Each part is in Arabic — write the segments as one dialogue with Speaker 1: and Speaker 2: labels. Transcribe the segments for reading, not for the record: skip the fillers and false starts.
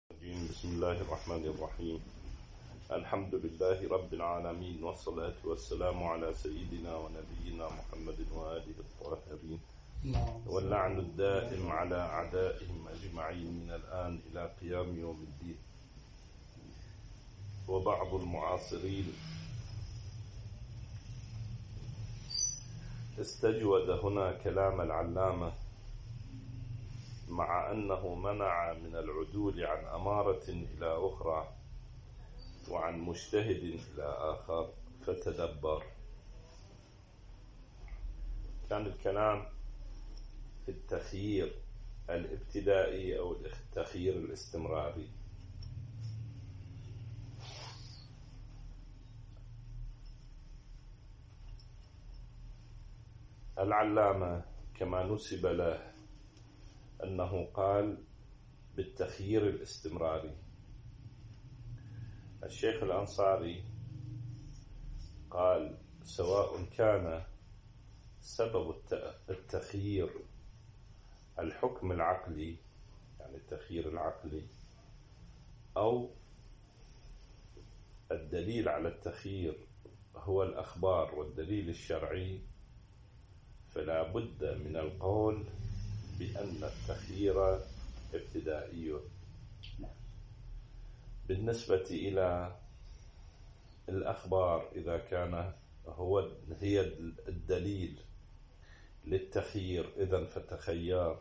Speaker 1: بسم الله الرحمن الرحيم. الحمد لله رب العالمين، والصلاة والسلام على سيدنا ونبينا محمد وآله الطاهرين، واللعن الدائم على أعدائهم أجمعين من الآن إلى قيام يوم الدين. وبعض المعاصرين استجود هنا كلام العلامة، مع أنه منع من العدول عن أمارة إلى أخرى وعن مجتهد إلى آخر، فتدبر. كان الكلام في التخيير الابتدائي أو التخيير الاستمراري. العلامة كما نسب له أنه قال بالتخيير الاستمراري. الشيخ الأنصاري قال سواء كان سبب التخيير الحكم العقلي، يعني التخيير العقلي، أو الدليل على التخيير هو الأخبار والدليل الشرعي، فلا بد من القول بأن التخيير ابتدائي. بالنسبة إلى الأخبار، إذا كان هي الدليل للتخيير إذن فتخير.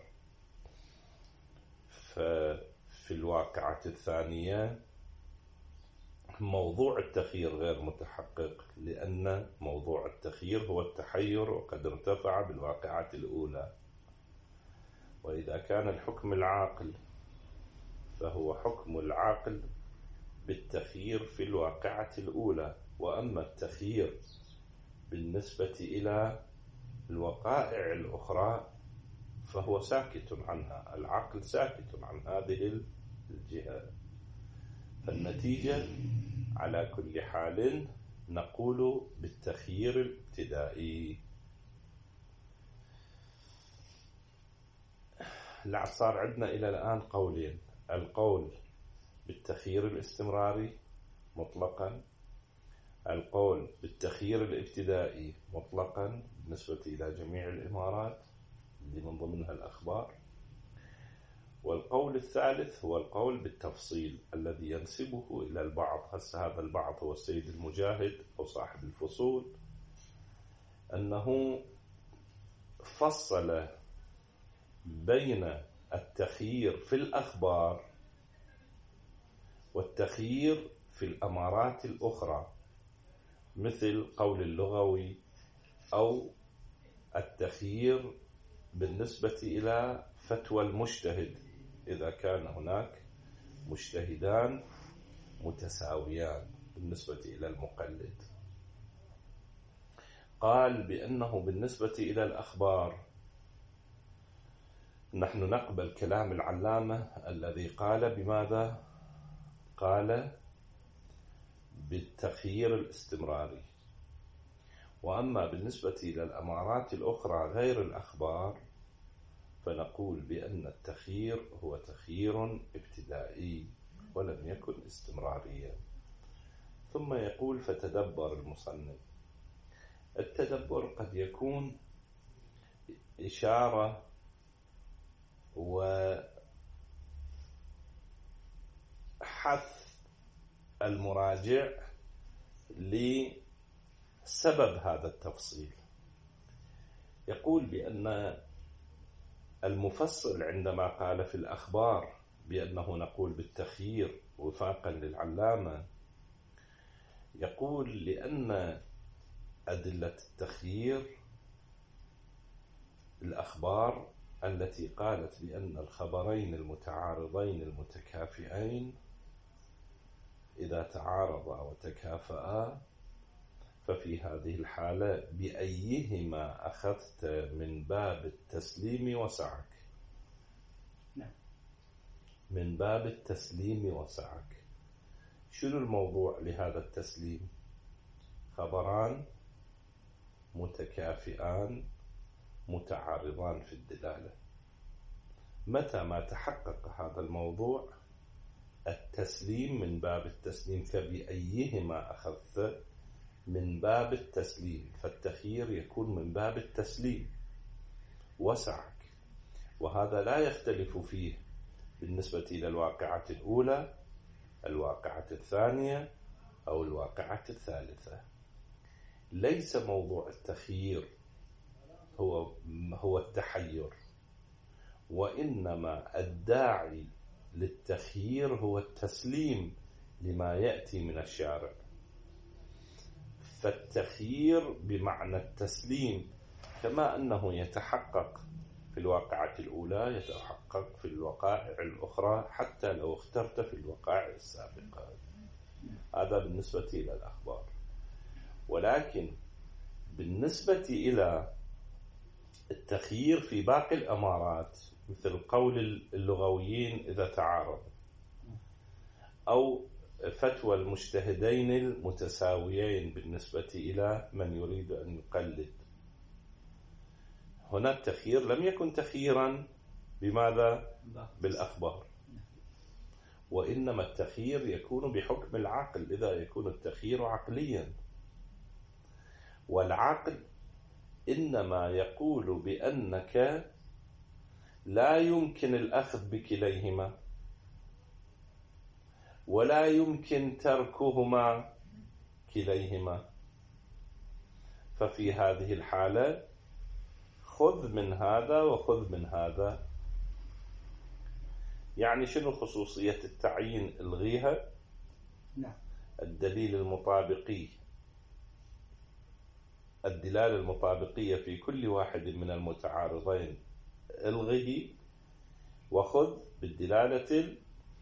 Speaker 1: ففي الواقعة الثانية موضوع التخيير غير متحقق، لأن موضوع التخيير هو التحير وقد ارتفع بالواقعة الأولى. وإذا كان الحكم العاقل فهو حكم العاقل بالتخيير في الواقعة الأولى، وأما التخيير بالنسبة إلى الوقائع الأخرى فهو ساكت عنها، العقل ساكت عن هذه الجهة. فالنتيجة على كل حال نقول بالتخيير الابتدائي. صار عندنا إلى الآن قولين: القول بالتخيير الاستمراري مطلقا، القول بالتخيير الابتدائي مطلقا بالنسبة إلى جميع الإمارات اللي من ضمنها الأخبار، والقول الثالث هو القول بالتفصيل الذي ينسبه إلى البعض. هذا البعض هو السيد المجاهد أو صاحب الفصول، أنه فصل بين التخيير في الأخبار والتخيير في الأمارات الأخرى، مثل قول اللغوي أو التخيير بالنسبة إلى فتوى المجتهد إذا كان هناك مجتهدان متساويان بالنسبة إلى المقلد. قال بأنه بالنسبة إلى الأخبار نحن نقبل كلام العلامة الذي قال بماذا؟ قال بالتخيير الاستمراري. وأما بالنسبة إلى الأمارات الأخرى غير الأخبار فنقول بأن التخيير هو تخيير ابتدائي ولم يكن استمراريا. ثم يقول فتدبر المصنف. التدبر قد يكون إشارة وحث المراجع لسبب هذا التفصيل. يقول بأن المفصل عندما قال في الأخبار بأنه نقول بالتخيير وفاقا للعلامة، يقول لأن أدلة التخيير الأخبار التي قالت بأن الخبرين المتعارضين المتكافئين إذا تعارضا وتكافئا ففي هذه الحالة بأيهما أخذت من باب التسليم وسعك. من باب التسليم وسعك. شنو الموضوع لهذا التسليم؟ خبران متكافئان متعارضان في الدلالة. متى ما تحقق هذا الموضوع التسليم من باب التسليم، فبأيهما أخذت من باب التسليم، فالتخيير يكون من باب التسليم وسعك، وهذا لا يختلف فيه بالنسبة إلى الواقعة الأولى، الواقعة الثانية أو الواقعة الثالثة. ليس موضوع التخيير هو التحير، وإنما الداعي للتخيير هو التسليم لما يأتي من الشارع. فالتخيير بمعنى التسليم، كما أنه يتحقق في الواقعة الأولى يتحقق في الوقائع الأخرى حتى لو اخترت في الوقائع السابقة. هذا بالنسبة إلى الأخبار. ولكن بالنسبة إلى التخيير في باقي الأمارات، مثل قول اللغويين إذا تعارض، أو فتوى المجتهدين المتساويين بالنسبة إلى من يريد أن يقلد، هنا التخيير لم يكن تخييرا بماذا؟ بالأخبار، وإنما التخيير يكون بحكم العقل، لذا يكون التخيير عقليا. والعقل إنما يقول بأنك لا يمكن الأخذ بكليهما ولا يمكن تركهما كليهما، ففي هذه الحالة خذ من هذا وخذ من هذا. يعني شنو خصوصية التعيين؟ الغيها.
Speaker 2: نعم.
Speaker 1: الدليل المطابقي، الدلالة المطابقية في كل واحد من المتعارضين الغه، وخذ بالدلالة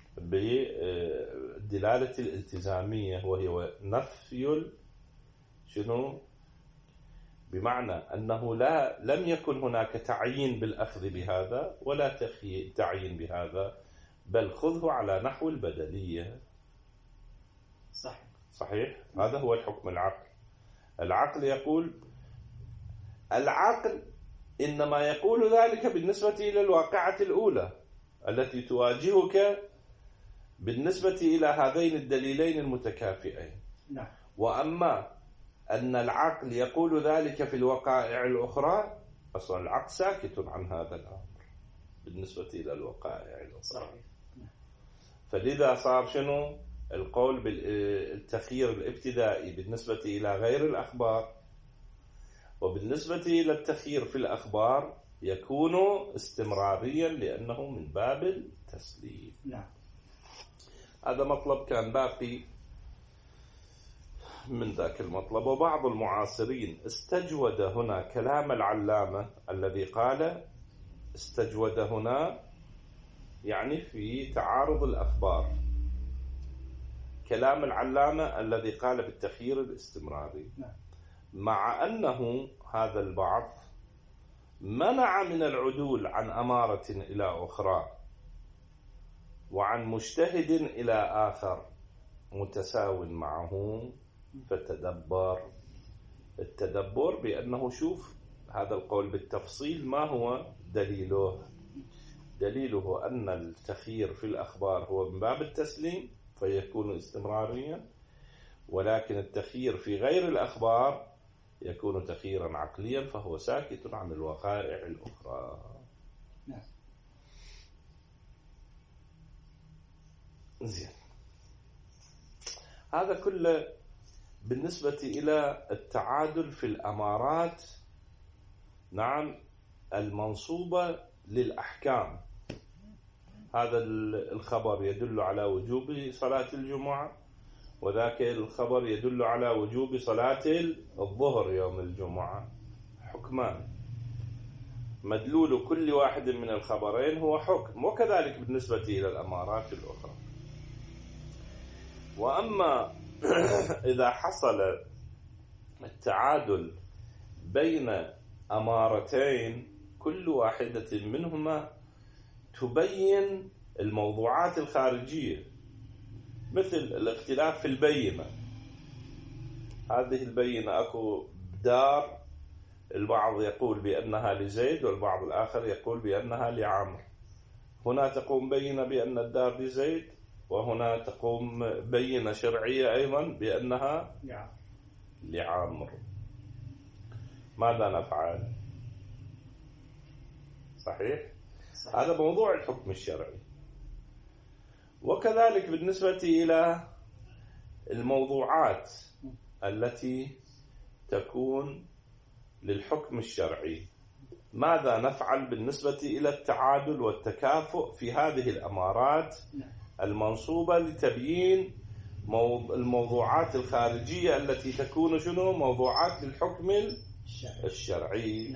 Speaker 1: الالتزامية، وهي نفي شنو؟ بمعنى أنه لم يكن هناك تعيين بالأخذ بهذا ولا تعيين بهذا، بل خذه على نحو البدلية. صحيح. هذا هو الحكم العقل. العقل يقول، العقل إنما يقول ذلك بالنسبة إلى الواقعة الأولى التي تواجهك بالنسبة إلى هذين الدليلين المتكافئين.
Speaker 2: نعم.
Speaker 1: وأما أن العقل يقول ذلك في الوقائع الأخرى، أصلا العقل ساكت عن هذا الأمر بالنسبة إلى الوقائع الأخرى. فلذا صار شنو؟ القول بالتخيير الابتدائي بالنسبة إلى غير الأخبار، وبالنسبة إلى التخيير في الأخبار يكون استمراريا لأنه من باب التسليم.
Speaker 2: نعم.
Speaker 1: هذا مطلب كان باقي من ذاك المطلب. وبعض المعاصرين استجود هنا كلام العلامة الذي قال، استجود هنا يعني في تعارض الأخبار، كلام العلامة الذي قال بالتخيير الاستمراري، مع أنه هذا البعض منع من العدول عن أمارة إلى أخرى وعن مجتهد إلى آخر متساو معه. فتدبر التدبر بأنه شوف هذا القول بالتفصيل ما هو دليله. دليله أن التخيير في الأخبار هو من باب التسليم فيكون استمراريا، ولكن التخيير في غير الأخبار يكون تخييرا عقليا فهو ساكت عن الوقائع الأخرى.
Speaker 2: نعم.
Speaker 1: زين. هذا كله بالنسبة إلى التعادل في الأمارات، نعم، المنصوبة للأحكام. هذا الخبر يدل على وجوب صلاة الجمعة، وذاك الخبر يدل على وجوب صلاة الظهر يوم الجمعة. حكمان، مدلول كل واحد من الخبرين هو حكم، وكذلك بالنسبة إلى الأمارات الأخرى. وأما إذا حصل التعادل بين أمارتين كل واحدة منهما تبين الموضوعات الخارجية، مثل الاختلاف في البينة، هذه البينة أكو دار، البعض يقول بأنها لزيد والبعض الآخر يقول بأنها لعمر. هنا تقوم بينة بأن الدار لزيد، وهنا تقوم بينة شرعية أيضا بأنها
Speaker 2: نعم.
Speaker 1: لعمرو. ماذا نفعل؟ صحيح؟ هذا موضوع الحكم الشرعي. وكذلك بالنسبة إلى الموضوعات التي تكون للحكم الشرعي، ماذا نفعل بالنسبة إلى التعادل والتكافؤ في هذه الأمارات المنصوبة لتبيين الموضوعات الخارجية التي تكون شنو؟ موضوعات للحكم الشرعي.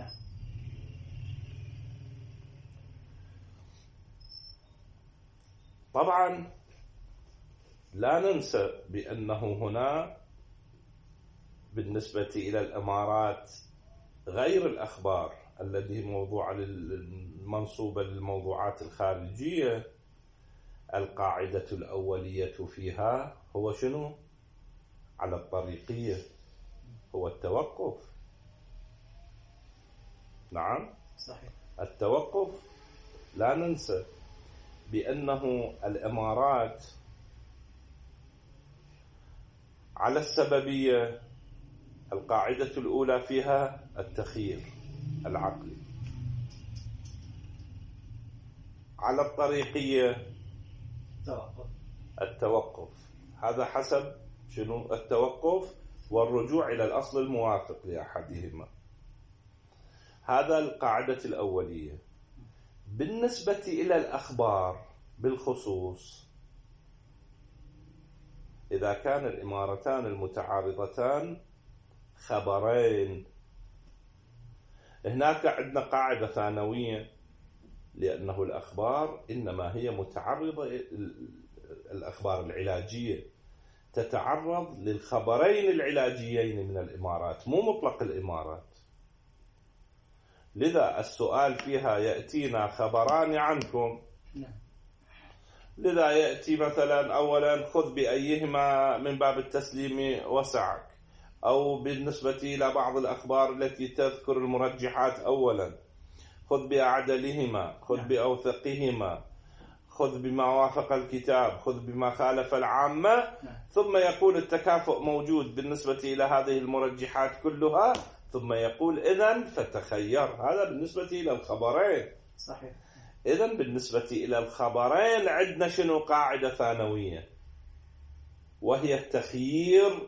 Speaker 1: طبعا لا ننسى بأنه هنا بالنسبة إلى الأمارات غير الأخبار التي موضوع المنصوبة للموضوعات الخارجية، القاعدة الأولية فيها هو شنو؟ على الطريقية، هو التوقف. نعم
Speaker 2: صحيح.
Speaker 1: التوقف. لا ننسى بأنه الأمارات على السببية القاعدة الأولى فيها التخيير العقلي، على الطريقية التوقف. هذا حسب شنو؟ التوقف والرجوع إلى الأصل الموافق لأحدهما. هذا القاعدة الأولية. بالنسبة إلى الأخبار بالخصوص، إذا كان الإمارتان المتعارضتان خبرين، هناك عندنا قاعدة ثانوية، لأنه الأخبار إنما هي متعرضة، الأخبار العلاجية تتعرض للخبرين العلاجيين من الإمارات، مو مطلق الإمارات. لذا السؤال فيها يأتينا خبران عنكم، لذا يأتي مثلا أولا خذ بأيهما من باب التسليم وسعك، أو بالنسبة إلى بعض الأخبار التي تذكر المرجحات أولا خذ بأعدلهما، خذ بأوثقهما، خذ بما وافق الكتاب، خذ بما خالف العامة، ثم يقول التكافؤ موجود بالنسبة إلى هذه المرجحات كلها، ثم يقول إذن فتخير. هذا بالنسبة إلى الخبرين.
Speaker 2: صحيح.
Speaker 1: إذن بالنسبة إلى الخبرين عندنا شنو؟ قاعدة ثانوية، وهي التخيير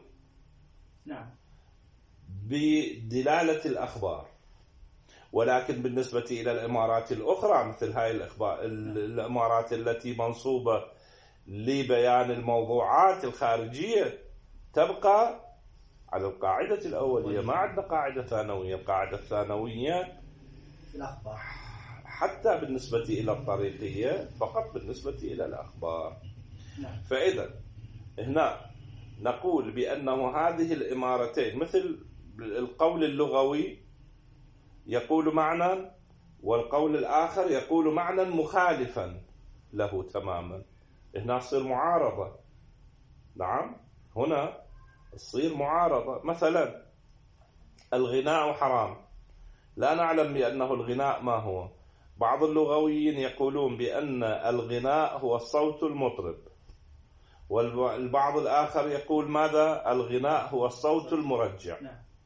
Speaker 1: بدلالة الأخبار. ولكن بالنسبة إلى الإمارات الأخرى مثل هاي الإمارات التي منصوبة لبيان الموضوعات الخارجية تبقى على القاعدة الأولية، ما عندنا قاعدة ثانوية. القاعدة الثانوية
Speaker 2: الأخبار
Speaker 1: حتى بالنسبة إلى الطريقية، فقط بالنسبة إلى الأخبار. فإذا هنا نقول بأنه هذه الإمارتين مثل القول اللغوي يقول معنى، والقول الآخر يقول معنى مخالفا له تماما، هنا تصير معارضة. نعم هنا تصير معارضة. مثلا الغناء حرام، لا نعلم بأنه الغناء ما هو. بعض اللغويين يقولون بأن الغناء هو الصوت المطرب، والبعض الآخر يقول ماذا؟ الغناء هو الصوت المرجع.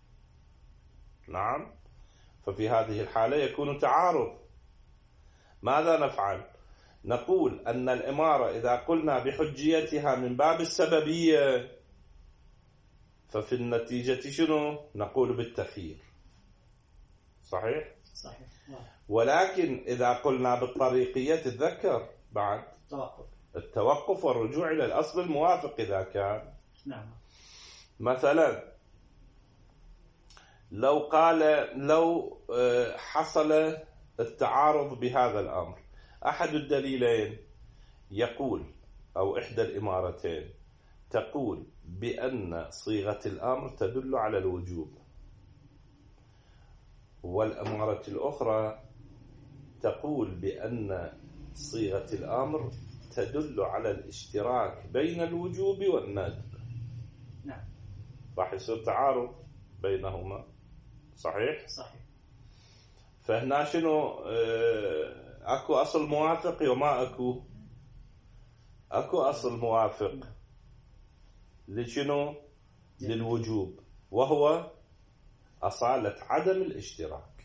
Speaker 1: نعم. ففي هذه الحالة يكون تعارض. ماذا نفعل؟ نقول أن الإمارة إذا قلنا بحجيتها من باب السببية، ففي النتيجة شنو؟ نقول بالتخيير. صحيح؟
Speaker 2: صحيح.
Speaker 1: ولكن إذا قلنا بالطريقية تتذكر بعد التوقف والرجوع إلى الأصل الموافق إذا كان.
Speaker 2: نعم.
Speaker 1: مثلا لو حصل التعارض بهذا الأمر، أحد الدليلين يقول، أو إحدى الإمارتين تقول بأن صيغة الأمر تدل على الوجوب، والإمارة الأخرى تقول بأن صيغة الأمر تدل على الاشتراك بين الوجوب والندب.
Speaker 2: نعم.
Speaker 1: راح يصير تعارض بينهما. صحيح؟
Speaker 2: صحيح.
Speaker 1: فهنا شنو؟ اكو اصل موافق وما اكو. أكو أصل موافق لشنو؟ للوجوب، وهو أصالة عدم الاشتراك.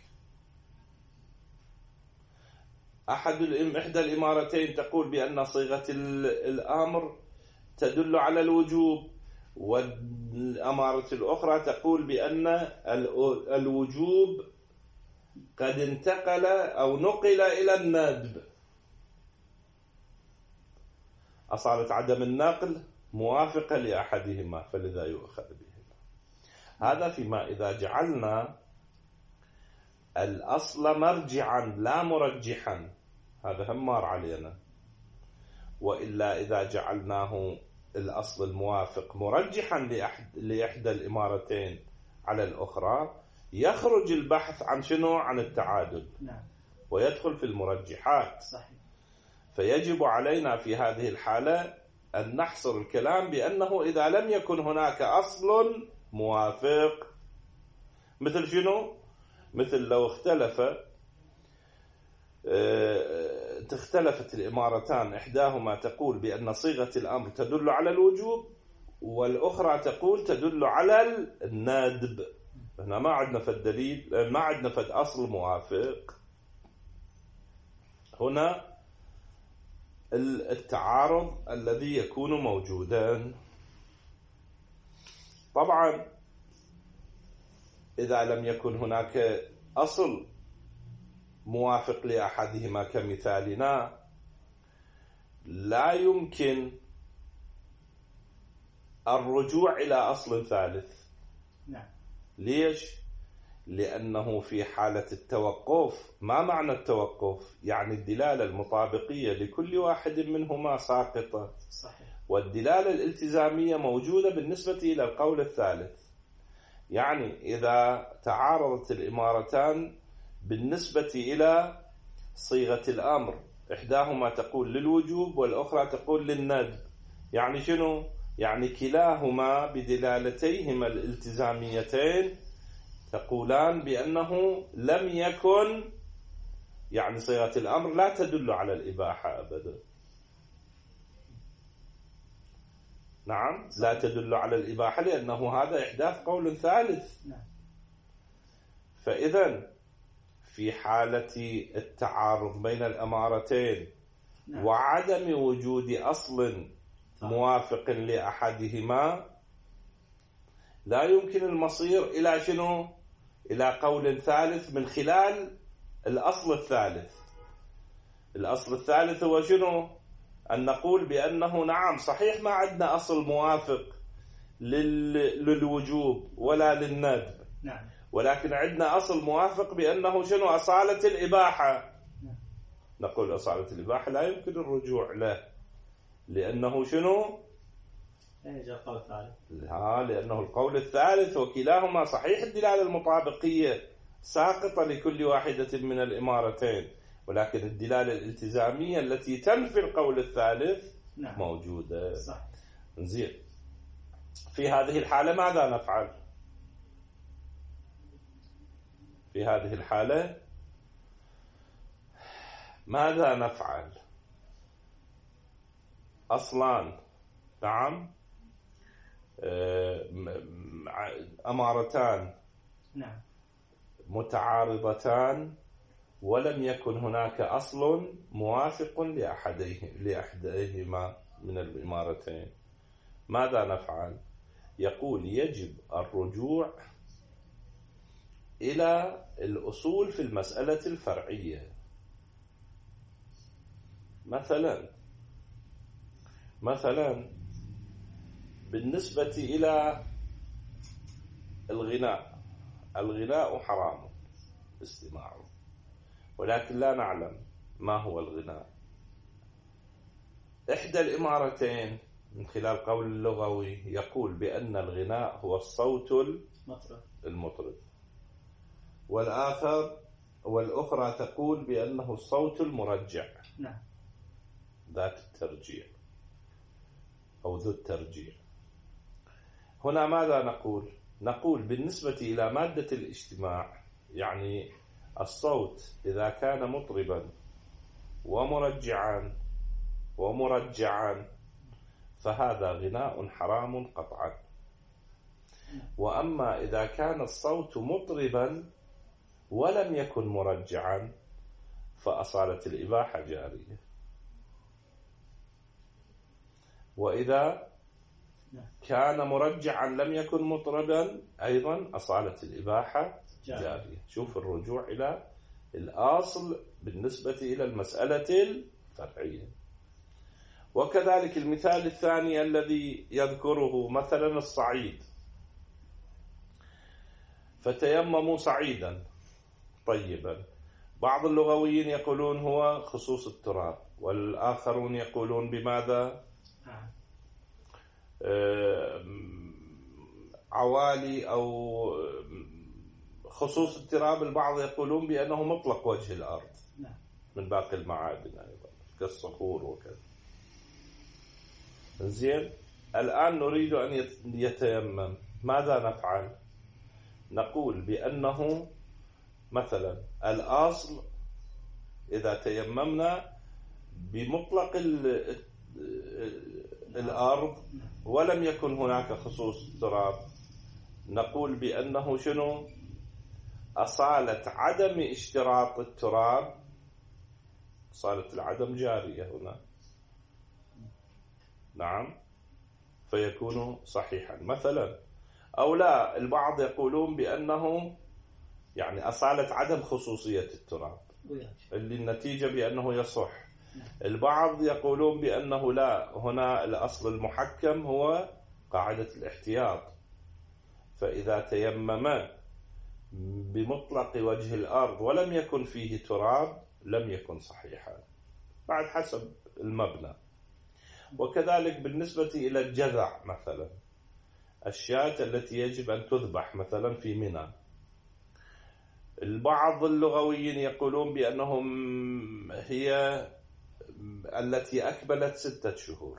Speaker 1: إحدى الإمارتين تقول بأن صيغة الأمر تدل على الوجوب، والأمارة الأخرى تقول بأن الوجوب قد انتقل أو نقل إلى الندب. أصالة عدم النقل موافقة لأحدهما فلذا يؤخذ بهما. هذا فيما إذا جعلنا الأصل مرجعا لا مرجحا، هذا هم مار علينا. وإلا إذا جعلناه الأصل الموافق مرجحا لإحدى الإمارتين على الأخرى، يخرج البحث عن شنو؟ عن التعادل.
Speaker 2: نعم.
Speaker 1: ويدخل في المرجحات.
Speaker 2: صحيح.
Speaker 1: فيجب علينا في هذه الحالة أن نحصر الكلام بأنه إذا لم يكن هناك أصل موافق، مثل شنو؟ مثل لو اختلفت الإمارتان، إحداهما تقول بأن صيغة الأمر تدل على الوجوب، والأخرى تقول تدل على الندب. هنا ما عندنا فد دليل، ما عندنا فد أصل موافق. هنا التعارض الذي يكون موجودا. طبعا إذا لم يكن هناك أصل موافق لأحدهما كمثالنا، لا يمكن الرجوع إلى أصل ثالث.
Speaker 2: نعم.
Speaker 1: ليش؟ لأنه في حالة التوقف، ما معنى التوقف؟ يعني الدلالة المطابقية لكل واحد منهما ساقطة.
Speaker 2: صحيح.
Speaker 1: والدلالة الالتزامية موجودة بالنسبة إلى القول الثالث. يعني إذا تعارضت الإمارتان بالنسبة إلى صيغة الأمر، إحداهما تقول للوجوب والأخرى تقول للندب، يعني شنو؟ يعني كلاهما بدلالتيهما الالتزاميتين تقولان بأنه لم يكن، يعني صيغة الأمر لا تدل على الإباحة أبدا. نعم، لا تدل على الإباحة لأنه هذا إحداث قول ثالث. فإذا في حالة التعارض بين الأمارتين وعدم وجود أصل موافق لأحدهما، لا يمكن المصير إلى شنو؟ إلى قول ثالث من خلال الأصل الثالث. الأصل الثالث هو شنو؟ أن نقول بأنه نعم صحيح ما عندنا أصل موافق للوجوب ولا للندب،
Speaker 2: نعم،
Speaker 1: ولكن عندنا أصل موافق بأنه شنو؟ أصالة الإباحة. نقول أصالة الإباحة لا يمكن الرجوع له، لأنه شنو؟
Speaker 2: القول الثالث.
Speaker 1: لأنه القول الثالث وكلاهما صحيح الدلالة المطابقية ساقطة لكل واحدة من الإمارتين، ولكن الدلالة الالتزامية التي تنفي القول الثالث موجودة.
Speaker 2: صح.
Speaker 1: زين، في هذه الحالة ماذا نفعل؟ في هذه الحالة ماذا نفعل؟ أصلان، نعم، أمارتان متعارضتان ولم يكن هناك أصل موافق لأحدهما من الإمارتين، ماذا نفعل؟ يقول يجب الرجوع إلى الأصول في المسألة الفرعية. مثلا بالنسبة إلى الغناء حرام استماعه، ولكن لا نعلم ما هو الغناء. إحدى الإمارتين من خلال قول اللغوي يقول بأن الغناء هو الصوت المطرب، والأخرى تقول بأنه الصوت المرجع، ذات الترجيع أو ذو الترجيع. هنا ماذا نقول؟ نقول بالنسبة إلى مادة الاجتماع، يعني الصوت إذا كان مطربا ومرجعا ومرجعا فهذا غناء حرام قطعا. وأما إذا كان الصوت مطربا ولم يكن مرجعا فأصالة الإباحة جارية. وإذا كان مرجعا لم يكن مطربا أيضا أصالة الإباحة جارية. شوف الرجوع إلى الأصل بالنسبة إلى المسألة الفرعية. وكذلك المثال الثاني الذي يذكره مثلا الصعيد، فتيمموا صعيدا طيبا. بعض اللغويين يقولون هو خصوص التراب، والآخرون يقولون بماذا؟ عوالي أو خصوص التراب. البعض يقولون بأنه مطلق وجه الأرض من باقي المعادن أيضا كالصخور وكذا. زين، الآن نريد أن يتيمم، ماذا نفعل؟ نقول بأنه مثلا الأصل إذا تيممنا بمطلق الأرض ولم يكن هناك خصوص التراب، نقول بأنه شنو؟ أصالة عدم اشتراط التراب، أصالة العدم جارية هنا. نعم، فيكون صحيحا مثلا. أو لا، البعض يقولون بأنه يعني أصالة عدم خصوصية التراب اللي النتيجة بأنه يصح. البعض يقولون بأنه لا، هنا الأصل المحكم هو قاعدة الاحتياط، فإذا تيمم بمطلق وجه الأرض ولم يكن فيه تراب لم يكن صحيحا، بعد حسب المبنى. وكذلك بالنسبة إلى الجذع مثلا، الشاة التي يجب أن تذبح مثلا في منى، البعض اللغويين يقولون بأنهم هي التي أكملت 6 شهور،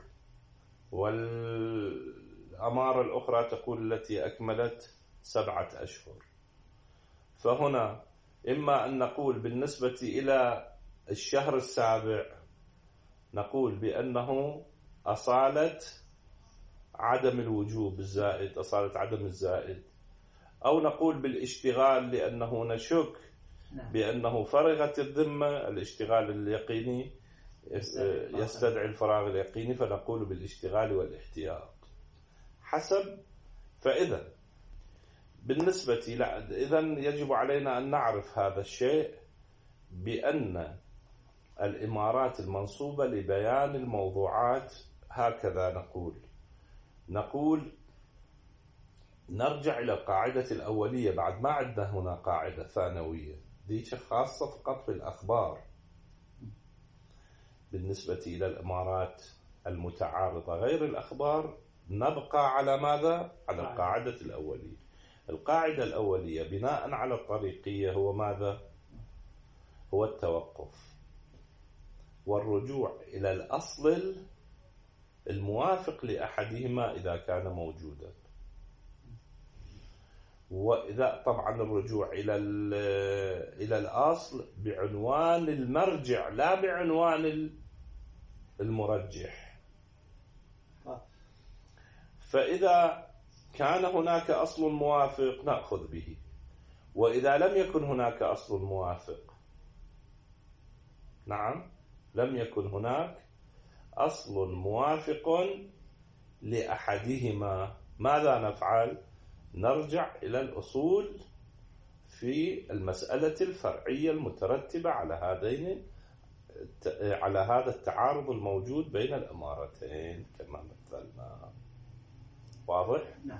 Speaker 1: والأمارة الأخرى تقول التي أكملت 7 أشهر. فهنا إما أن نقول بالنسبة إلى الشهر السابع نقول بأنه أصالة عدم الوجوب الزائد، أصالة عدم الزائد، أو نقول بالاشتغال لأنه نشك بأنه فرغت الذمة، الاشتغال اليقيني يستدعي الفراغ اليقيني، فنقول بالاشتغال والاحتياط حسب. فإذا بالنسبة إذن يجب علينا أن نعرف هذا الشيء، بأن الإمارات المنصوبة لبيان الموضوعات هكذا نقول نرجع إلى القاعدة الأولية، بعد ما عندنا هنا قاعدة ثانوية دي خاصة فقط بالأخبار. بالنسبة إلى الإمارات المتعارضة غير الأخبار نبقى على ماذا؟ على القاعدة الأولية. القاعدة الأولية بناء على الطريقية هو ماذا؟ هو التوقف والرجوع إلى الأصل الموافق لأحدهما إذا كان موجودا. وإذا طبعا الرجوع إلى الأصل بعنوان المرجع لا بعنوان المرجح. فإذا كان هناك أصل موافق نأخذ به، وإذا لم يكن هناك أصل موافق، نعم لم يكن هناك أصل موافق لأحدهما، ماذا نفعل؟ نرجع إلى الأصول في المسألة الفرعية المترتبة على هذا التعارض الموجود بين الأمارتين كما مثلنا. واضح؟
Speaker 2: نعم.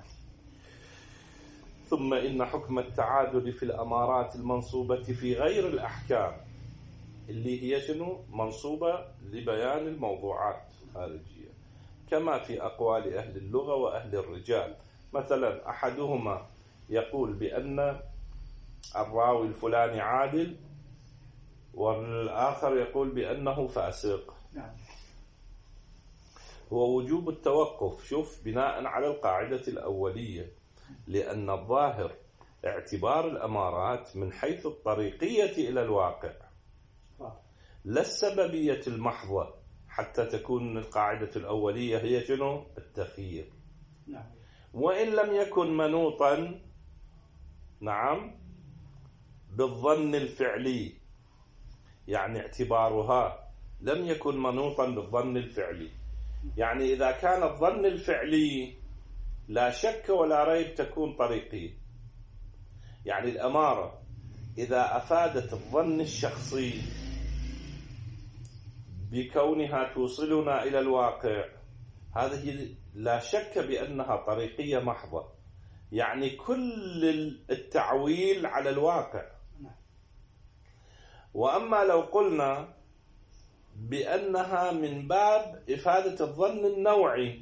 Speaker 1: ثم إن حكم التعادل في الأمارات المنصوبة في غير الأحكام اللي هي شنو؟ منصوبة لبيان الموضوعات الخارجية، كما في أقوال أهل اللغة وأهل الرجال. مثلا أحدهما يقول بأن الراوي الفلاني عادل، والآخر يقول بأنه فاسق.
Speaker 2: نعم.
Speaker 1: هو وجوب التوقف، شوف، بناء على القاعدة الأولية، لأن الظاهر اعتبار الأمارات من حيث الطريقية إلى الواقع، لا السببية المحضة حتى تكون القاعدة الأولية هي شنو؟ التخيير.
Speaker 2: نعم.
Speaker 1: وإن لم يكن منوطا نعم بالظن الفعلي، يعني اعتبارها لم يكن منوطا بالظن الفعلي، يعني إذا كان الظن الفعلي لا شك ولا ريب تكون طريقية. يعني الأمارة إذا أفادت الظن الشخصي بكونها توصلنا إلى الواقع، هذه لا شك بأنها طريقية محضة، يعني كل التعويل على الواقع. وأما لو قلنا بأنها من باب إفادة الظن النوعي،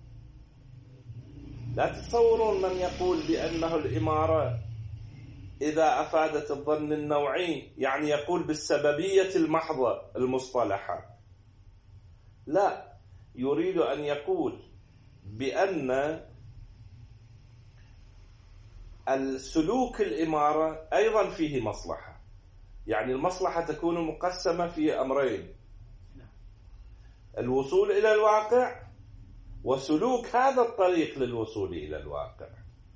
Speaker 1: لا تتصورون من يقول بأنه الإمارة إذا أفادت الظن النوعي يعني يقول بالسببية المحضة المصطلحة، لا، يريد أن يقول بأن السلوك الإمارة أيضا فيه مصلحة، يعني المصلحة تكون مقسمة في أمرين: الوصول إلى الواقع وسلوك هذا الطريق للوصول إلى الواقع.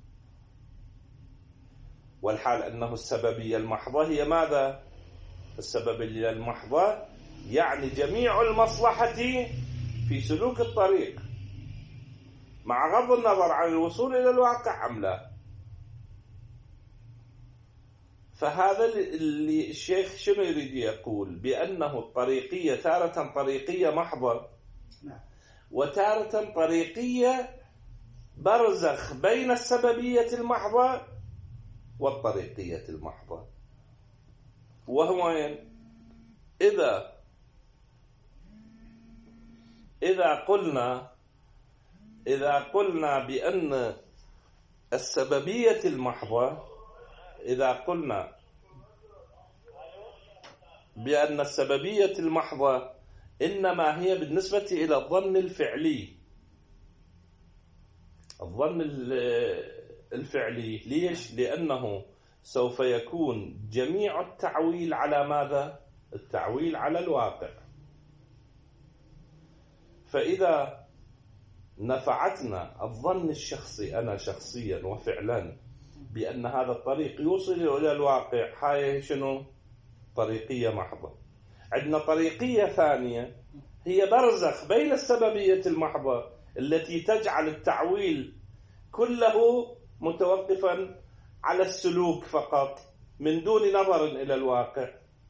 Speaker 1: والحال أنه السببية المحضة هي ماذا؟ السببية المحضة يعني جميع المصلحة في سلوك الطريق مع غض النظر عن الوصول إلى الواقع أم لا. فهذا اللي الشيخ شنو يريد يقول؟ بأنه الطريقية تارة طريقية محضة وتارة طريقية برزخ بين السببية المحضة والطريقية المحضة. وهو إذا قلنا بأن السببية المحضة، إذا قلنا بأن السببية المحضة إنما هي بالنسبة إلى الظن الفعلي. الظن الفعلي ليش؟ لأنه سوف يكون جميع التعويل على ماذا؟ التعويل على الواقع. فإذا نفعتنا الظن الشخصي أنا شخصيا وفعلا بأن هذا الطريق يوصل إلى الواقع، هاي شنو؟ طريقية محضة. عندنا طريقية ثانية هي برزخ بين السببية المحضة التي تجعل التعويل كله متوقفا على السلوك فقط من دون نظر إلى الواقع،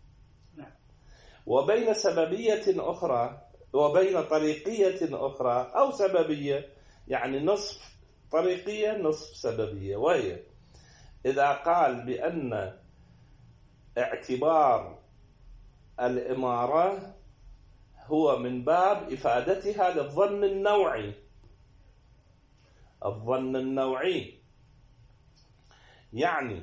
Speaker 1: وبين سببية أخرى وبين طريقية أخرى أو سببية، يعني نصف طريقية نصف سببية. وهي إذا قال بأن اعتبار الإمارة هو من باب إفادتها للظن النوعي. الظن النوعي يعني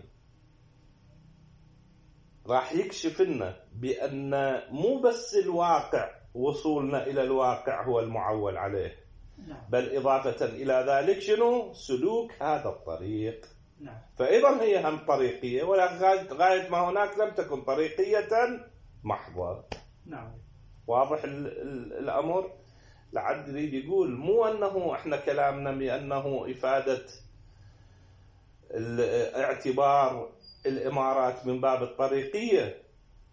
Speaker 1: راح يكشف لنا بأن مو بس الواقع، وصولنا إلى الواقع هو المعول عليه، بل إضافة إلى ذلك شنو؟ سلوك هذا الطريق. فإذا هي هم طريقية، ولكن غاية ما هناك لم تكن طريقية محضة. واضح الأمر؟ لعد يريد يقول مو أنه إحنا كلامنا بأنه إفادة اعتبار الإمارات من باب الطريقية،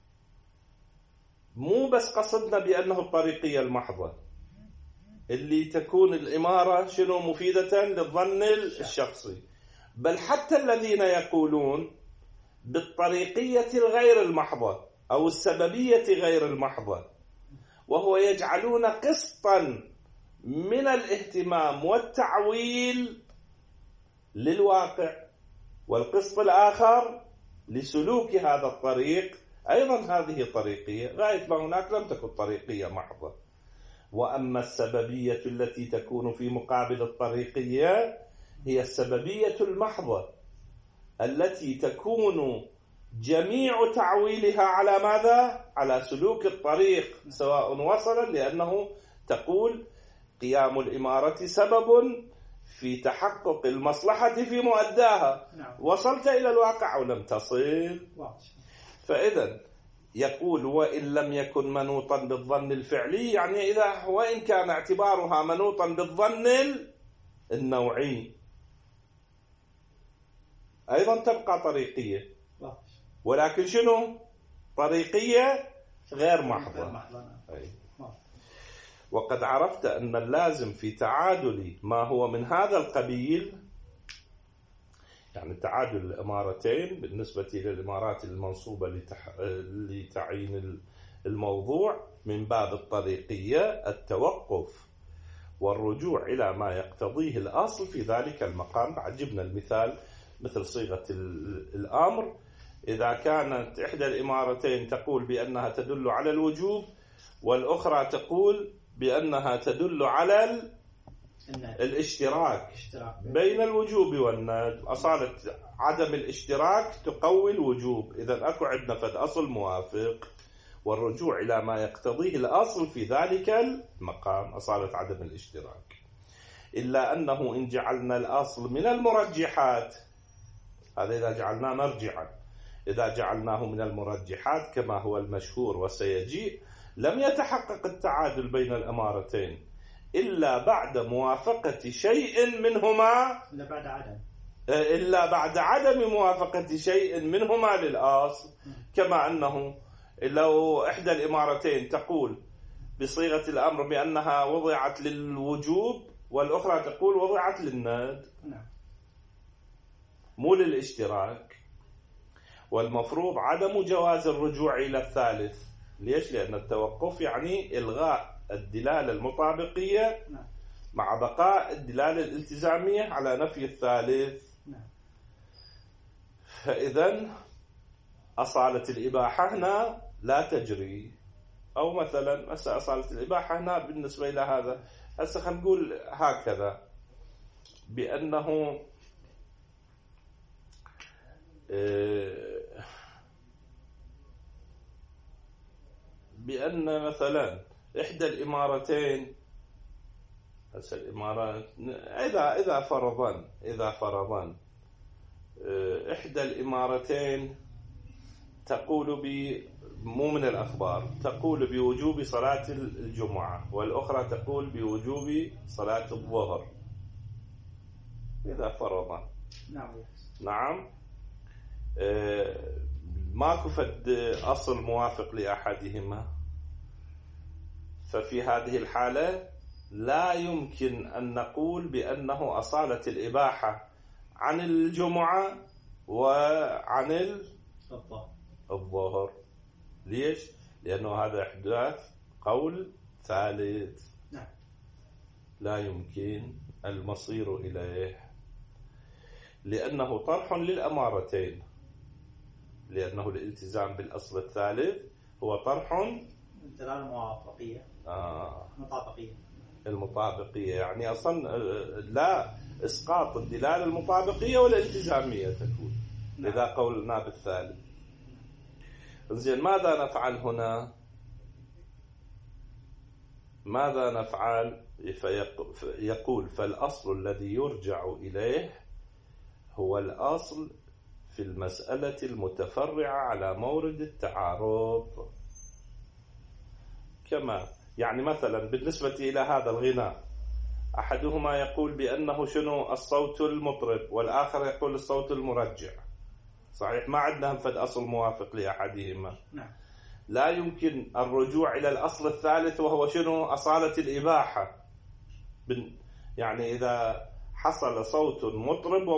Speaker 1: مو بس قصدنا بأنه الطريقية المحضة اللي تكون الإمارة شنو؟ مفيدة للظن الشخصي، بل حتى الذين يقولون بالطريقية الغير المحضة أو السببية غير المحضة، وهو يجعلون قسطا من الاهتمام والتعويل للواقع والقسط الآخر لسلوك هذا الطريق، أيضا هذه طريقية. غاية ما هناك لم تكن طريقية محضة. وأما السببية التي تكون في مقابل الطريقية هي السببية المحضة التي تكون جميع تعويلها على ماذا؟ على سلوك الطريق سواء وصل، لأنه تقول قيام الإمارة سبب في تحقق المصلحة في مؤداها. وصلت إلى الواقع أو لم تصل. فإذا يقول وإن لم يكن منوطا بالظن الفعلي، يعني إذا وإن كان اعتبارها منوطا بالظن النوعي أيضا تبقى طريقية، ولكن شنو؟ طريقية غير محضة. وقد عرفت أن اللازم في تعادل ما هو من هذا القبيل، يعني تعادل الإمارتين بالنسبة للإمارات المنصوبة لتعيين الموضوع من باب الطريقية التوقف والرجوع إلى ما يقتضيه الأصل في ذلك المقام. بعد جبنا المثال مثل صيغة الأمر، إذا كانت إحدى الإمارتين تقول بأنها تدل على الوجوب والأخرى تقول بأنها تدل على الاشتراك بين الوجوب والندب، أصالة عدم الاشتراك تقوي الوجوب، إذا أكو عندنا فد أصل موافق، والرجوع إلى ما يقتضيه الأصل في ذلك المقام أصالة عدم الاشتراك. إلا أنه إن جعلنا الأصل من المرجحات، هذا إذا جعلناه مرجعا، إذا جعلناه من المرجحات كما هو المشهور وسيجيء، لم يتحقق التعادل بين الأمارتين إلا بعد موافقة شيء منهما، إلا بعد عدم موافقة شيء منهما للأصل. كما أنه لو إحدى الإمارتين تقول بصيغة الأمر بأنها وضعت للوجوب والأخرى تقول وضعت للندب مو للاشتراك، والمفروض عدم جواز الرجوع إلى الثالث. ليش؟ لأن التوقف يعني إلغاء الدلالة المطابقية مع بقاء الدلالة الالتزامية على نفي الثالث. فإذا أصالة الإباحة هنا لا تجري، أو مثلا أصالة الإباحة هنا بالنسبة إلى هذا هسه خلينا نقول هكذا، بأنه بأن مثلا إحدى الإمارتين، هسه الإمارات إذا فرضا إحدى الإمارتين تقول مو من الأخبار، تقول بوجوب صلاة الجمعة، والأخرى تقول بوجوب صلاة الظهر، إذا فرضا نعم ماكو فد أصل موافق لأحدهما، ففي هذه الحالة لا يمكن أن نقول بأنه أصالة الإباحة عن الجمعة وعن الظهر. ليش؟ لأنه هذا إحداث قول ثالث لا يمكن المصير إليه، لأنه طرح للأمارتين، لأنه الالتزام بالأصل الثالث هو طرح
Speaker 2: الدلالة الموافقية
Speaker 1: المطابقية، يعني أصلا لا إسقاط الدلالة المطابقية والالتزامية تكون إذا قولنا بالثالث. زين ماذا نفعل هنا؟ ماذا نفعل؟ يقول فالأصل الذي يرجع إليه هو الأصل في المسألة المتفرعة على مورد التعارض. كما يعني مثلا بالنسبة إلى هذا الغناء، أحدهما يقول بأنه شنو الصوت المطرب، والآخر يقول الصوت المرجع، صحيح ما عندنا فد أصل موافق لأحدهما. لا يمكن الرجوع إلى الأصل الثالث وهو شنو أصالة الإباحة، يعني إذا حصل صوت مطرب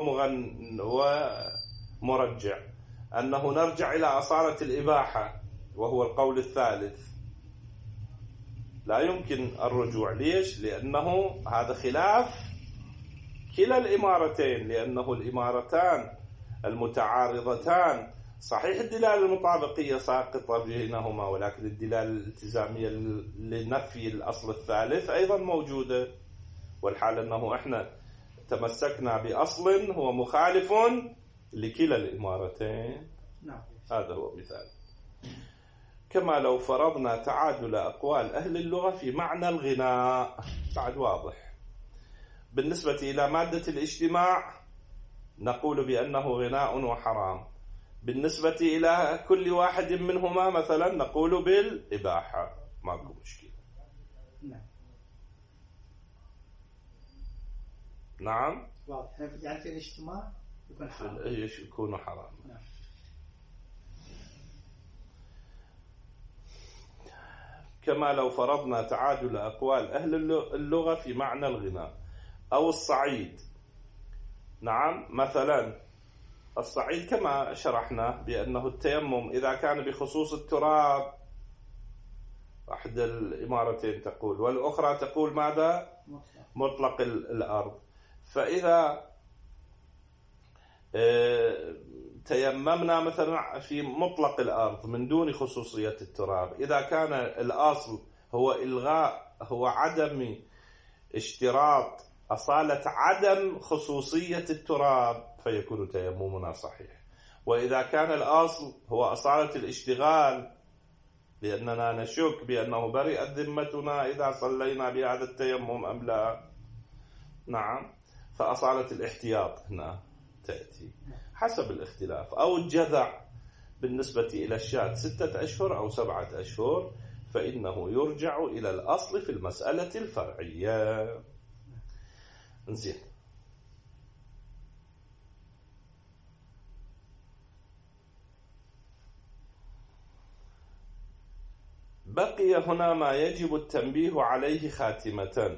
Speaker 1: ومرجع أنه نرجع إلى أصالة الإباحة وهو القول الثالث، لا يمكن الرجوع. ليش؟ لأنه هذا خلاف كلا الإمارتين، لأنه الإمارتان المتعارضتان صحيح الدلالة المطابقية ساقطة بينهما، ولكن الدلالة الالتزامية لنفي الأصل الثالث أيضا موجودة، والحال أنه إحنا تمسكنا بأصل هو مخالف لكلا الإمارتين. هذا هو مثال. كما لو فرضنا تعادل أقوال أهل اللغة في معنى الغناء، بعد واضح. بالنسبة إلى مادة الاجتماع نقول بأنه غناء وحرام، بالنسبة إلى كل واحد منهما مثلا نقول بالإباحة، ماكو مشكلة. نعم
Speaker 2: واضح. يعني في الاجتماع يكون حرام،
Speaker 1: يكون حرام.
Speaker 2: نعم.
Speaker 1: كما لو فرضنا تعادل أقوال أهل اللغة في معنى الغناء أو الصعيد. نعم، مثلا الصعيد كما شرحنا بأنه التيمم إذا كان بخصوص التراب، أحد الإمارتين تقول، والأخرى تقول ماذا؟ مطلق الأرض. فإذا تيممنا مثلا في مطلق الأرض من دون خصوصية التراب، إذا كان الأصل هو إلغاء، هو عدم اشتراط أصالة عدم خصوصية التراب، فيكون تيممنا صحيح. وإذا كان الأصل هو أصالة الاشتغال، لأننا نشك بأنه برئت ذمتنا إذا صلينا بهذا التيمم أم لا، نعم، فأصالة الاحتياط هنا تأتي حسب الاختلاف. أو الجذع بالنسبة إلى الشاة 6 أشهر أو 7 أشهر، فإنه يرجع إلى الأصل في المسألة الفرعية. زين، بقي هنا ما يجب التنبيه عليه خاتمة.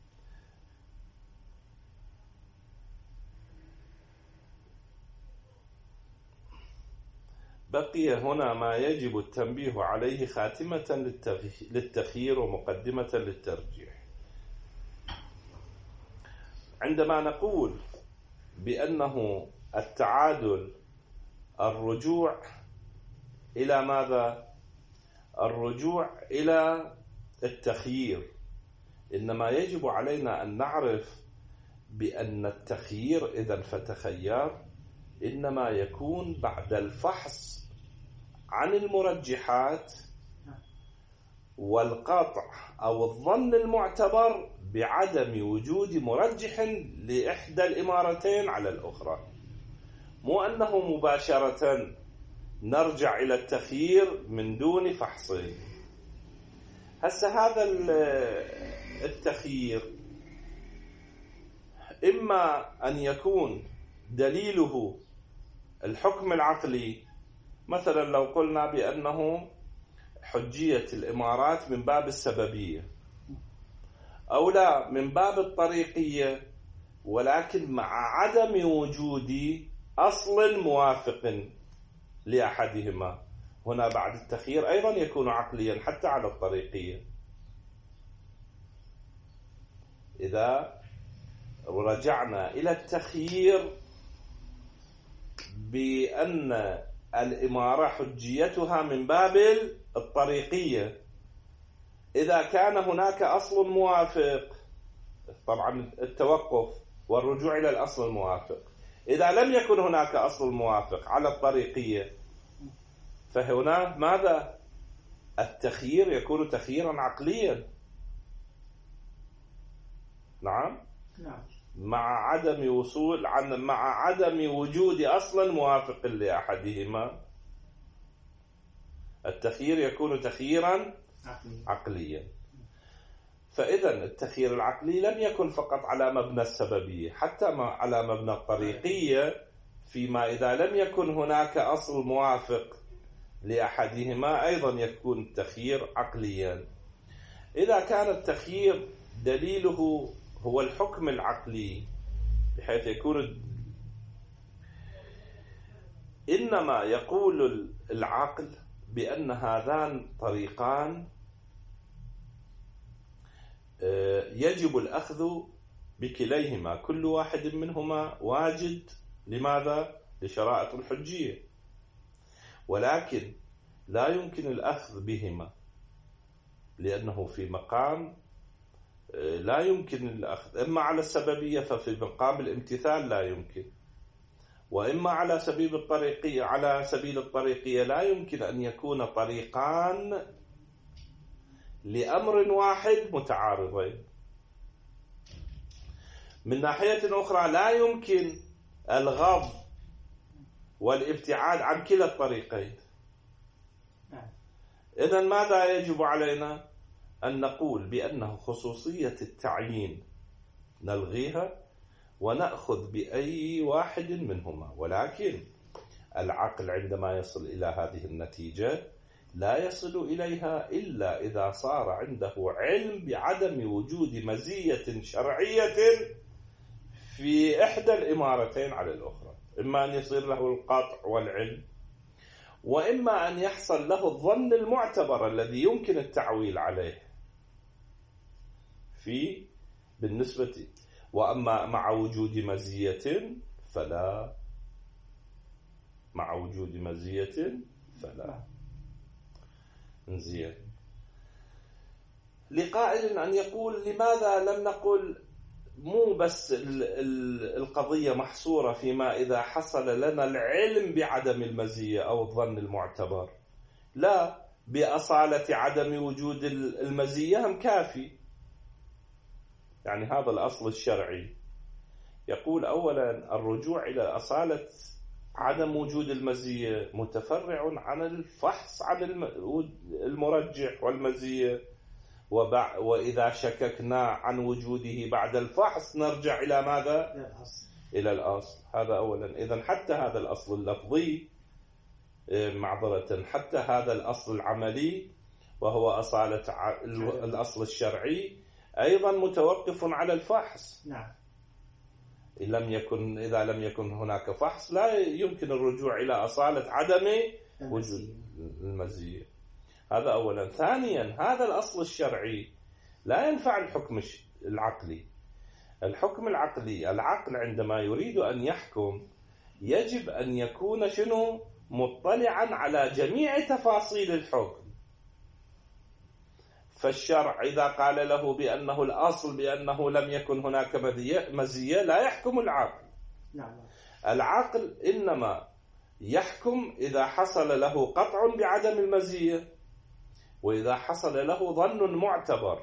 Speaker 1: بقي هنا ما يجب التنبيه عليه خاتمة للتخيير ومقدمة للترجيح. عندما نقول بأنه التعادل الرجوع إلى ماذا؟ الرجوع إلى التخيير، إنما يجب علينا أن نعرف بأن التخيير إذن فتخير إنما يكون بعد الفحص عن المرجحات والقطع أو الظن المعتبر بعدم وجود مرجح لإحدى الإمارتين على الأخرى، مو أنه مباشرة نرجع إلى التخيير من دون فحص. هسه هذا التخيير إما أن يكون دليله الحكم العقلي، مثلا لو قلنا بأنه حجية الإمارات من باب السببية، أو لا من باب الطريقية ولكن مع عدم وجود أصل موافق لأحدهما. هنا بعد التخيير أيضا يكون عقليا حتى على الطريقية. إذا رجعنا إلى التخيير بأن الإمارة حجيتها من باب الطريقية، إذا كان هناك أصل موافق، طبعا التوقف والرجوع إلى الأصل الموافق. إذا لم يكن هناك أصل موافق على الطريقية، فهنا ماذا؟ التخيير يكون تخييرا عقليا. نعم، مع عدم وجود أصلا موافق لأحدهما، التخيير يكون تخييرا عقليا. فإذا التخيير العقلي لم يكن فقط على مبنى السببية، حتى على مبنى الطريقية، فيما إذا لم يكن هناك أصل موافق لأحدهما أيضا يكون التخيير عقليا. إذا كان التخيير دليله هو الحكم العقلي، بحيث يكون إنما يقول العقل بأن هذان طريقان يجب الأخذ بكليهما، كل واحد منهما واجد لماذا؟ لشرائط الحجية، ولكن لا يمكن الأخذ بهما لأنه في مقام لا يمكن الأخذ، إما على السببية ففي مقام الامتثال لا يمكن، وإما على سبيل الطريقية لا يمكن أن يكون طريقان لأمر واحد متعارضين. من ناحية أخرى لا يمكن الغض والابتعاد عن كلا الطريقين. إذن ماذا يجب علينا؟ أن نقول بأنه خصوصية التعيين نلغيها ونأخذ بأي واحد منهما، ولكن العقل عندما يصل إلى هذه النتيجة لا يصل إليها إلا إذا صار عنده علم بعدم وجود مزية شرعية في إحدى الإمارتين على الأخرى، إما أن يصير له القطع والعلم، وإما أن يحصل له الظن المعتبر الذي يمكن التعويل عليه بالنسبة. وأما مع وجود مزية فلا، مع وجود مزية فلا. زين. لقائل أن يقول لماذا لم نقل مو بس القضية محصورة فيما إذا حصل لنا العلم بعدم المزية أو الظن المعتبر، لا، بأصالة عدم وجود المزية هم كافي. يعني هذا الأصل الشرعي يقول أولا الرجوع إلى أصالة عدم وجود المزية متفرع عن الفحص عن المرجح والمزية، وإذا شككنا عن وجوده بعد الفحص نرجع إلى ماذا؟ إلى الأصل. هذا أولا. إذن حتى هذا الأصل اللفظي، معذرة، حتى هذا الأصل العملي وهو أصالة الأصل الشرعي أيضا متوقف على الفحص.
Speaker 2: نعم.
Speaker 1: إذا لم يكن هناك فحص لا يمكن الرجوع إلى أصالة عدم وجود المزية. هذا أولا. ثانيا هذا الأصل الشرعي لا ينفع الحكم العقلي. الحكم العقلي، العقل عندما يريد أن يحكم يجب أن يكون شنو؟ مطلعا على جميع تفاصيل الحكم. فالشرع إذا قال له بأنه الأصل بأنه لم يكن هناك مزية لا يحكم العقل.
Speaker 2: نعم.
Speaker 1: العقل إنما يحكم إذا حصل له قطع بعدم المزية، وإذا حصل له ظن معتبر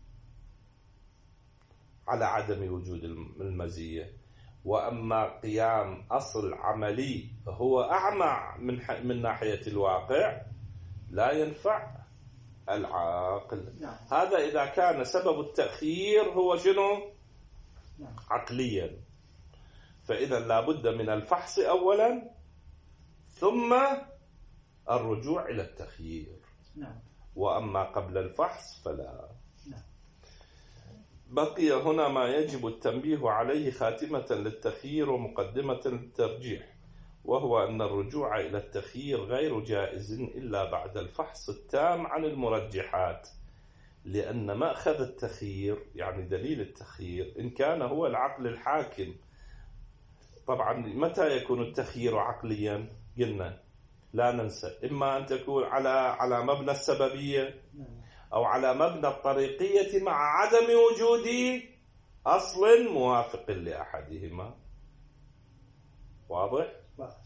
Speaker 1: على عدم وجود المزية. وأما قيام أصل عملي هو أعمى من ناحية الواقع لا ينفع العقل.
Speaker 2: نعم.
Speaker 1: هذا إذا كان سبب التأخير هو شنو؟
Speaker 2: نعم.
Speaker 1: عقليا. فإذا لابد من الفحص أولا ثم الرجوع إلى التخيير.
Speaker 2: نعم.
Speaker 1: وأما قبل الفحص فلا.
Speaker 2: نعم.
Speaker 1: بقي هنا ما يجب التنبيه عليه خاتمة للتخيير ومقدمة للترجيح، وهو أن الرجوع إلى التخيير غير جائز إلا بعد الفحص التام عن المرجحات، لأن مأخذ التخيير يعني دليل التخيير إن كان هو العقل الحاكم. طبعا متى يكون التخيير عقليا؟ قلنا لا ننسى إما أن تكون على مبنى السببية أو على مبنى الطريقية مع عدم وجود أصل موافق لأحدهما. واضح؟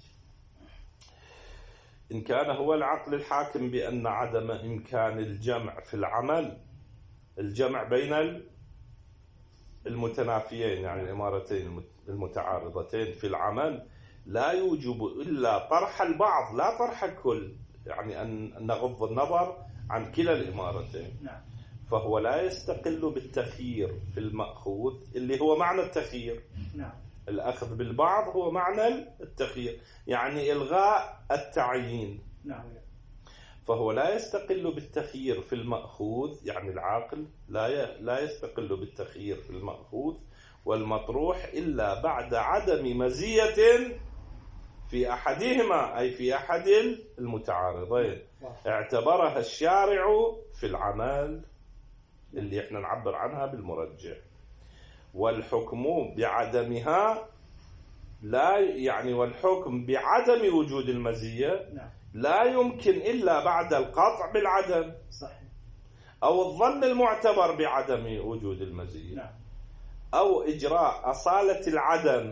Speaker 1: إن كان هو العقل الحاكم بأن عدم إمكان الجمع في العمل، الجمع بين المتنافيين يعني الإمارتين المتعارضتين في العمل لا يوجب إلا طرح البعض لا طرح الكل، يعني أن نغض النظر عن كلا الإمارتين.
Speaker 2: نعم.
Speaker 1: فهو لا يستقل بالتخيير في المأخوذ اللي هو معنى التخيير.
Speaker 2: نعم.
Speaker 1: الأخذ بالبعض هو معنى التخيير، يعني إلغاء التعيين.
Speaker 2: نعم.
Speaker 1: فهو لا يستقل بالتخيير في المأخوذ، يعني العاقل لا يستقل بالتخيير في المأخوذ والمطروح إلا بعد عدم مزية في أحدهما، أي في أحد المتعارضين اعتبرها الشارع في العمل اللي احنا نعبر عنها بالمرجح. والحكم بعدمها لا يعني والحكم بعدم وجود المزية لا يمكن إلا بعد القطع بالعدم.
Speaker 2: صحيح.
Speaker 1: أو الظن المعتبر بعدم وجود المزية.
Speaker 2: نعم.
Speaker 1: أو إجراء أصالة العدم،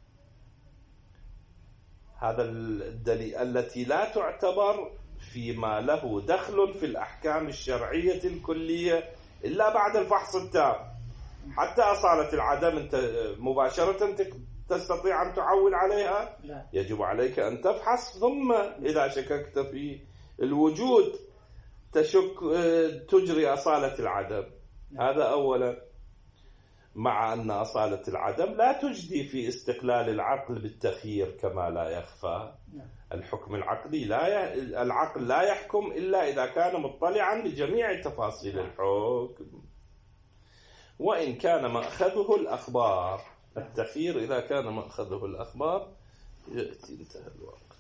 Speaker 1: هذا الدليل التي لا تعتبر فيما له دخل في الأحكام الشرعية الكلية إلا بعد الفحص التام. حتى أصالة العدم أنت مباشرة تستطيع أن تعول عليها؟
Speaker 2: لا.
Speaker 1: يجب عليك أن تبحث، ثم إذا شككت في الوجود تجري أصالة العدم. هذا أولا، مع أن أصالة العدم لا تجدي في استقلال العقل بالتخيير كما لا يخفى. الحكم العقلي العقل لا يحكم إلا إذا كان مطلعا لجميع تفاصيل الحكم، وإن كان مأخذه الأخبار. التخيير إذا كان مأخذه الأخبار يأتي. انتهى الوقت.